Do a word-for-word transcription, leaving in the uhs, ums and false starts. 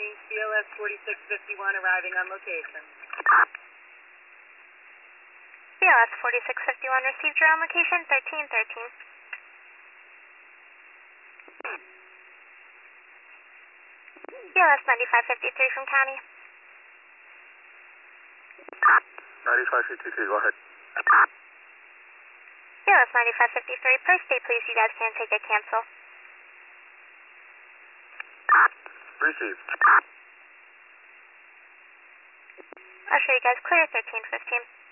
County, B L S forty-six fifty-one arriving on location. B L S forty-six fifty-one received your on location, thirteen thirteen. B L S ninety-five fifty-three from County. ninety-five fifty-three, go ahead. B L S ninety-five fifty-three, per state please, you guys can take a cancel. Received. I'll show you guys clear, thirteen fifteen.